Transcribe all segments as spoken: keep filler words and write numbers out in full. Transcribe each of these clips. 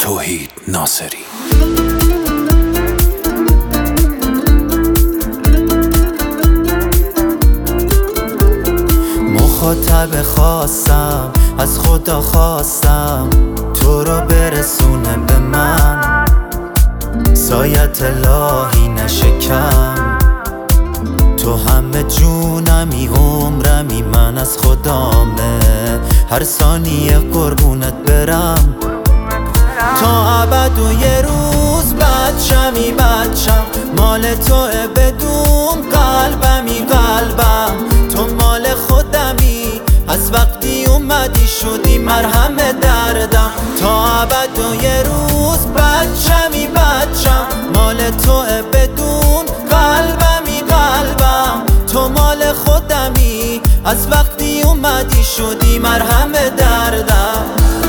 توحید ناصری. مخاطب خواستم، از خدا خواستم تو رو برسونه به من، سایت الهی نشکم. تو همه جونمی، عمرمی، من از خدامه، هر ثانیه قربونت برم تا ابد. و یه روز بچمی بچم مال توه، بدون قلبمی قلبم تو مال خودمی. از وقتی اومدی شدی مرهم دردم تا ابد. و یه روز بچمی بچم مال توه، بدون قلبمی قلبم تو مال خودمی. از وقتی اومدی شدی مرهم دردم.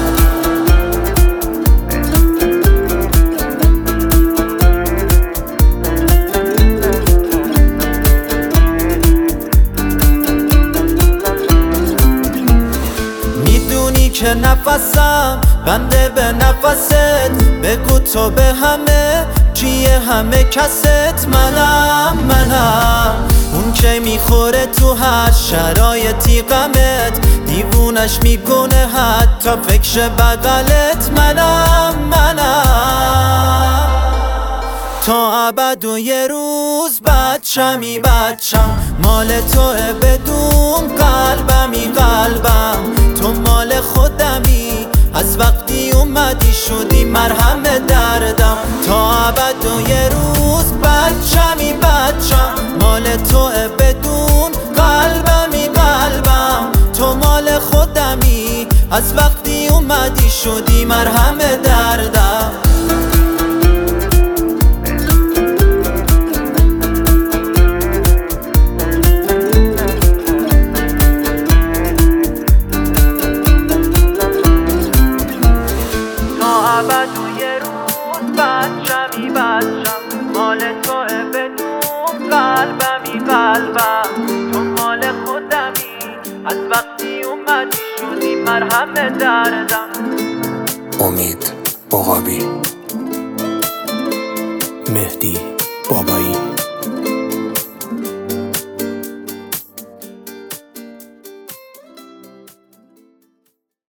که نفسم بنده به نفست، بگو تو به همه کیه همه کست. منم منم اون که میخوره تو هر شرایطی غمت، دیوونش میکنه حتی فکر بغلت. منم منم تا ابد. و یه روز بچمی بچم مال توه، بدون قلبمی قلبم تو مال خودمی. از وقتی اومدی شدی مرهم دردم تا ابد. و یه روز بچمی بچم مال توه، بدون قلبمی قلبم تو مال خودمی. از وقتی اومدی شدی مرهم دردم. ابد. و یه روز بچمی بچم مال توه، بدون قلبمی قلبم تو مال خودمی. از وقتی اومدی شدی مرهم دردم. امید عقابی. مهدی